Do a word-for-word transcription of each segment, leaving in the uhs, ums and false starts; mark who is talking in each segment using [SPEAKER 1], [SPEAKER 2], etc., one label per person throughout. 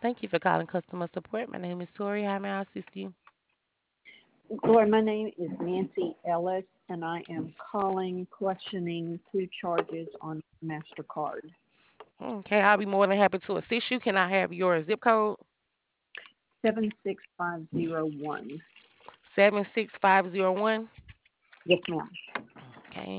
[SPEAKER 1] Thank you for calling customer support. My name is Tori. How may I assist you?
[SPEAKER 2] Lord, my name is Nancy Ellis, and I am calling questioning two charges on MasterCard.
[SPEAKER 1] Okay, I'll be more than happy to assist you. Can I have your zip code?
[SPEAKER 2] seven six five zero one.
[SPEAKER 1] seven six five zero one.
[SPEAKER 2] Yes, ma'am.
[SPEAKER 1] Okay.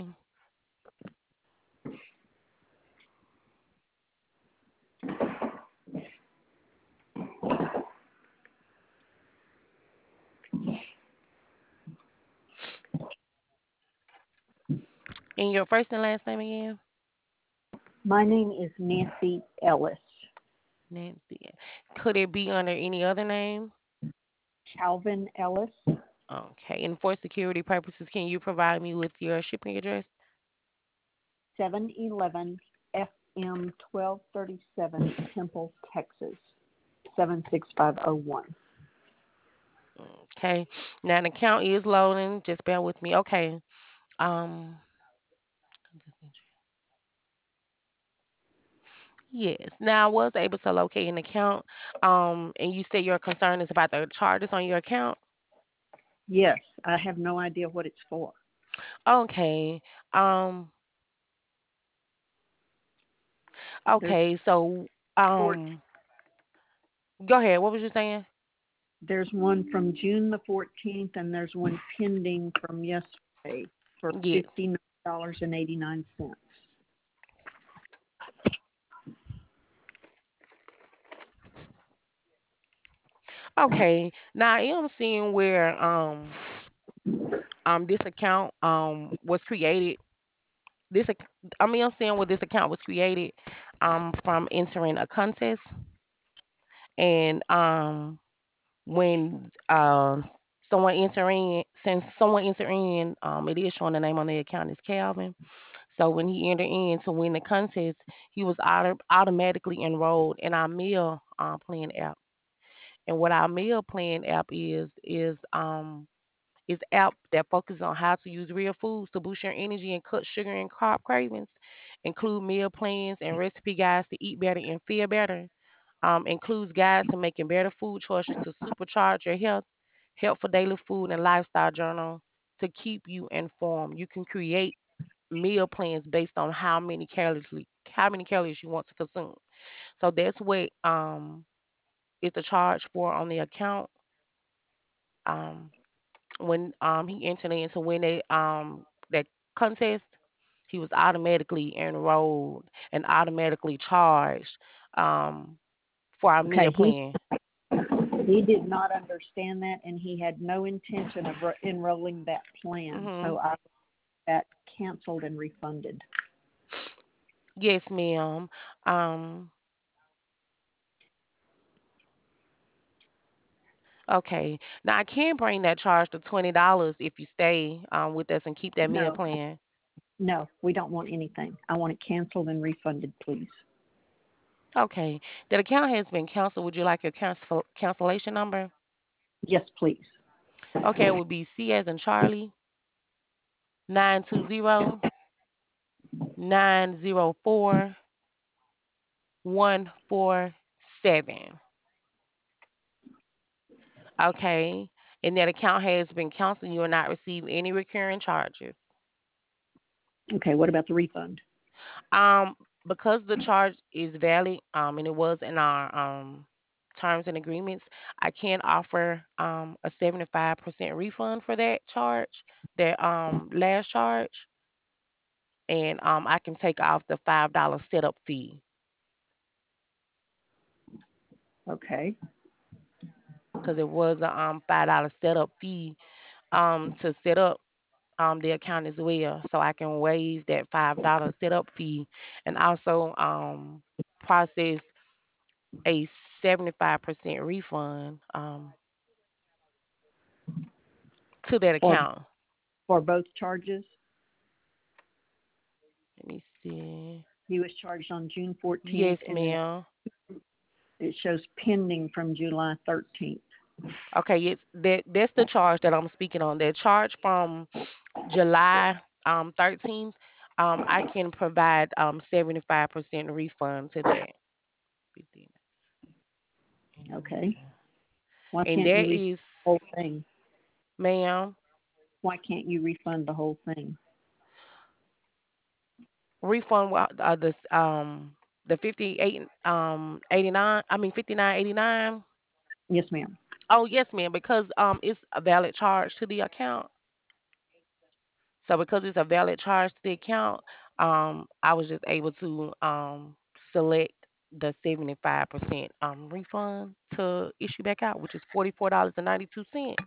[SPEAKER 1] And your first and last name again?
[SPEAKER 2] My name is Nancy Ellis.
[SPEAKER 1] Nancy. Could it be under any other name?
[SPEAKER 2] Calvin Ellis,
[SPEAKER 1] Okay. And for security purposes, can you provide me with your shipping address?
[SPEAKER 2] seven eleven F M twelve thirty-seven, Temple, Texas, seven six five zero one.
[SPEAKER 1] Okay. Now the account is loading. Just bear with me. Okay. Um. Yes. Now I was able to locate an account. Um. And you said your concern is about the charges on your account.
[SPEAKER 2] Yes, I have no idea what it's for.
[SPEAKER 1] Okay. Um.
[SPEAKER 2] There's
[SPEAKER 1] Okay. So.
[SPEAKER 2] four,
[SPEAKER 1] Um. Go ahead. What was you saying?
[SPEAKER 2] there's one from June the fourteenth, and there's one pending from yesterday for
[SPEAKER 1] Yes.
[SPEAKER 2] fifty-nine dollars and eighty-nine cents.
[SPEAKER 1] Okay. Now I am seeing where um um this account um was created. This ac- I mean I'm seeing where this account was created um from entering a contest and um when uh someone enter in since someone enter in um it is showing the name on the account is Calvin. So when he entered in to win the contest, he was auto- automatically enrolled in our meal uh, plan app. And what our meal plan app is is um is app that focuses on how to use real foods to boost your energy and cut sugar and carb cravings, include meal plans and recipe guides to eat better and feel better. Um, includes guides to making better food choices to supercharge your health, helpful daily food and lifestyle journal to keep you informed. You can create meal plans based on how many calories how many calories you want to consume. So that's what um is the charge for on the account. Um, when um he entered in to win a um that contest, he was automatically enrolled and automatically charged um for our meal
[SPEAKER 2] Okay, he
[SPEAKER 1] plan.
[SPEAKER 2] he did not understand that, and he had no intention of ro- enrolling that plan.
[SPEAKER 1] Hmm.
[SPEAKER 2] So I got canceled and refunded.
[SPEAKER 1] Yes, ma'am. Um, okay. Now I can bring that charge to twenty dollars if you stay um with us and keep that meal
[SPEAKER 2] No,
[SPEAKER 1] plan.
[SPEAKER 2] no, we don't want anything. I want it canceled and refunded, please.
[SPEAKER 1] Okay. That account has been canceled. Would you like your cancel cancellation number?
[SPEAKER 2] Yes, please.
[SPEAKER 1] Okay, it would be C as in Charlie nine two zero nine zero four one four seven. Okay. And that account has been canceled. You will not receive any recurring charges.
[SPEAKER 2] Okay, what about the refund?
[SPEAKER 1] Um, because the charge is valid, um, and it was in our um terms and agreements, I can offer um a seventy-five percent refund for that charge, that um last charge, and um I can take off the five dollar setup fee
[SPEAKER 2] Okay,
[SPEAKER 1] because it was a um five dollar setup fee um to set up um the account as well. So I can waive that five dollar setup fee and also um process a seventy-five percent refund um to that
[SPEAKER 2] for
[SPEAKER 1] account.
[SPEAKER 2] for both charges.
[SPEAKER 1] Let me see.
[SPEAKER 2] He was charged on June fourteenth,
[SPEAKER 1] Yes,
[SPEAKER 2] and then
[SPEAKER 1] ma'am.
[SPEAKER 2] it shows pending from July thirteenth.
[SPEAKER 1] Okay, yes, that that's the charge that I'm speaking on. That charge from July um thirteenth, um I can provide um seventy-five percent refund to that. fifteen.
[SPEAKER 2] Okay. Why
[SPEAKER 1] And
[SPEAKER 2] can't you
[SPEAKER 1] that
[SPEAKER 2] refund
[SPEAKER 1] is,
[SPEAKER 2] the whole thing?
[SPEAKER 1] ma'am,
[SPEAKER 2] Why can't you refund the whole thing?
[SPEAKER 1] refund wa- uh, the um the fifty-eight um eighty-nine. I mean fifty-nine eighty-nine.
[SPEAKER 2] Yes, ma'am.
[SPEAKER 1] Oh yes, ma'am, because um it's a valid charge to the account. So because it's a valid charge to the account, um, I was just able to um select the seventy-five percent um refund to issue back out, which is forty-four dollars and ninety-two cents.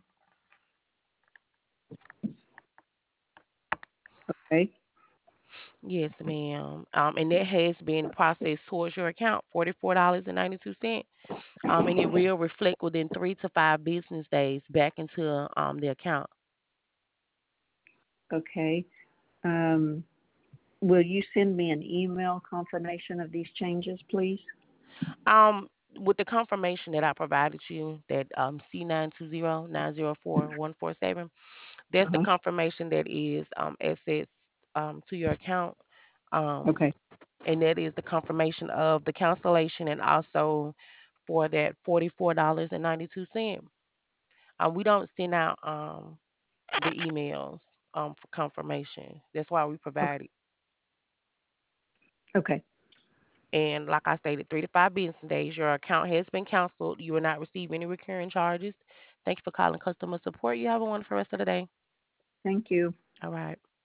[SPEAKER 2] Okay.
[SPEAKER 1] Yes, ma'am. Um, and that has been processed towards your account, forty-four dollars and ninety-two cents. Um, and it will reflect within three to five business days back into um the account.
[SPEAKER 2] Okay. Um, will you send me an email confirmation of these changes, please?
[SPEAKER 1] Um, with the confirmation that I provided you, that um C nine two zero nine zero four one four seven. That's the
[SPEAKER 2] Uh-huh.
[SPEAKER 1] confirmation that is um, assets um, to your account. Um,
[SPEAKER 2] Okay.
[SPEAKER 1] and that is the confirmation of the cancellation and also for that forty-four dollars and ninety-two cents. Um, we don't send out um, the emails um, for confirmation. That's why we
[SPEAKER 2] Okay.
[SPEAKER 1] provide it.
[SPEAKER 2] Okay.
[SPEAKER 1] And like I stated, three to five business days, your account has been canceled. You will not receive any recurring charges. Thank you for calling customer support. You have a wonderful rest of the day.
[SPEAKER 2] Thank you.
[SPEAKER 1] All right.